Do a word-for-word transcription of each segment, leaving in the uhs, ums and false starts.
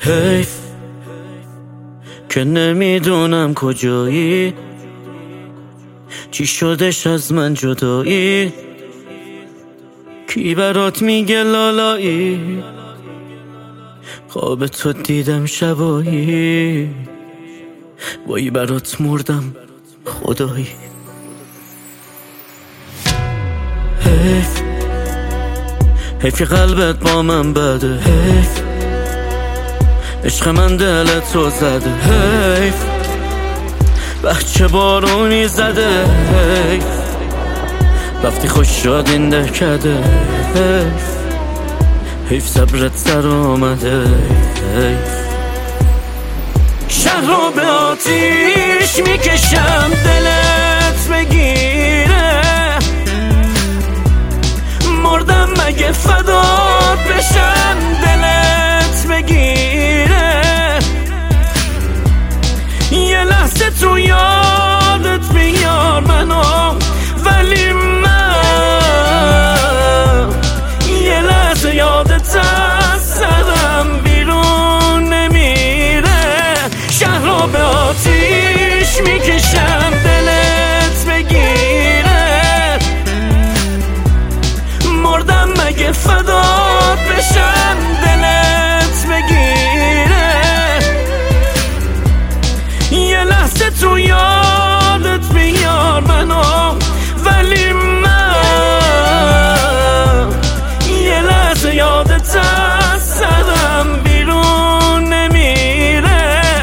حیف که نمیدونم کجایی، چی شدش از من جدایی، کی برات میگه لالایی، خواب تو دیدم شبایی، وای برات مردم خدایی. حیف حیف که قلبت با من بده، حیف عشق من دلت رو زده، حیف بچه بارونی زده، حیف رفتی خوش شد این دهکده، حیف حیف صبرت سر آمده، حیف شهر رو به آتیش میکشم دلت بگیره، مردم مگه فدات بشم دلت بگیره، یه لحظه تو یادت بیار منو، ولی من یه لحظه یادت از سرم بیرون نمیره. شهر رو به آتیش میکشم دلت بگیره، مردم مگه فدات بشم دلت بگیره، یه لحظه تو یادت بیار منو، ولی من یه لحظه یادت از سرم بیرون نمیره.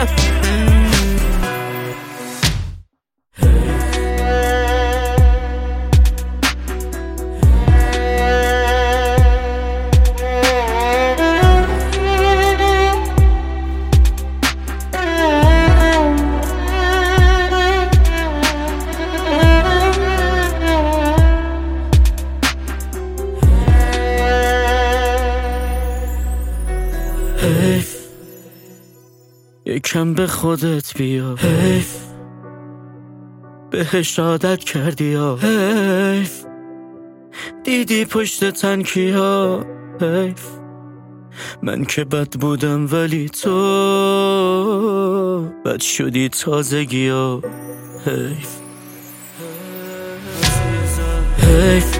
حیف یکم به خودت بیا، حیف بهش عادت کردی یا، حیف دیدی پشت تنکی ها، حیف من که بد بودم ولی تو بد شدی تازگی ها، حیف حیف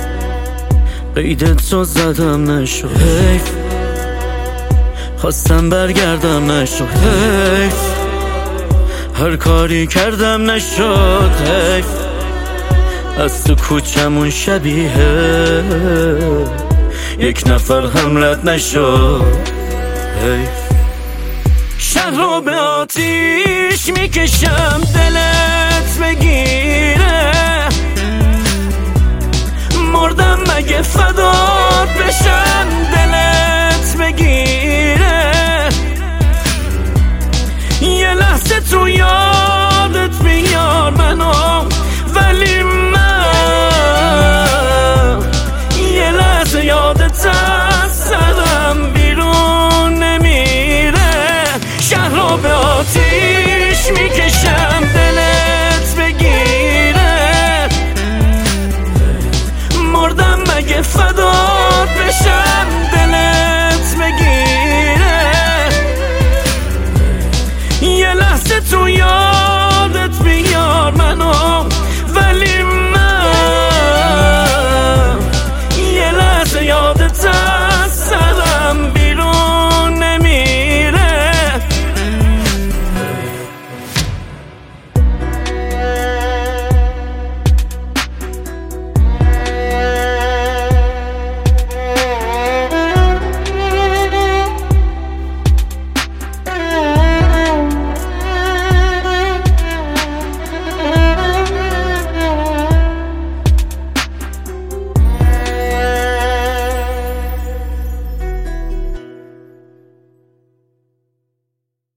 قیدت رو زدم نشد، حیف خواستم برگردم نشد، حیف هر کاری کردم نشد، حیف از تو کوچمون شبیه یک نفر هم رد نشد، حیف شهر رو به آتیش میکشم دلت بگیره، مردم مگه فدات بشم